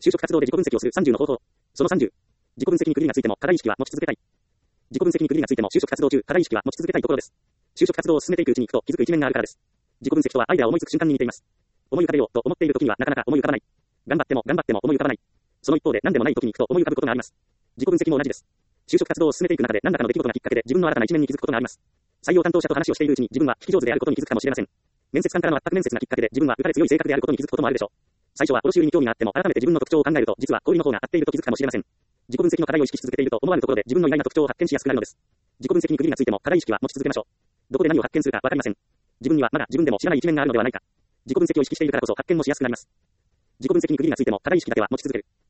就職活動で自己分析をする30の方法。その30。自己分析に区切りがついても課題意識は持ち続けたい。自己分析に区切りがついても就職活動中課題意識は持ち続けたいところです。就職活動を進めていくうちにふと気づく一面があるからです。自己分析とはアイデアを思いつく瞬間に似ています。思い浮かべようと思っている時にはなかなか思い浮かばない。頑張っても思い浮かばない。その一方で何でもない時にふと思い浮かぶことがあります。自己分析も同じです。就職活動を進めていく中で何らかの出来事がきっかけで自分の新たな一面に気づくことがあります。採用担当者と話をしているうちに自分は聞き上手であることに気づくかもしれません。面接官からの圧迫面接がきっかけで自分は打たれ強い性格であることに気づくこともあるでしょう。最初は卸売に興味があっても改めて自分の特徴を考えると実は小売の方が合っていると気づくかもしれません。自己分析の課題を意識し続けていると思わぬところで自分の意外な特徴を発見しやすくなるのです。自己分析に区切りがついても課題意識は持ち続けましょう。どこで何を発見するかわかりません。自分にはまだ自分でも知らない一面があるのではないか。自己分析を意識しているからこそ発見もしやすくなります。自己分析に区切りがついても課題意識だけは持ち続ける。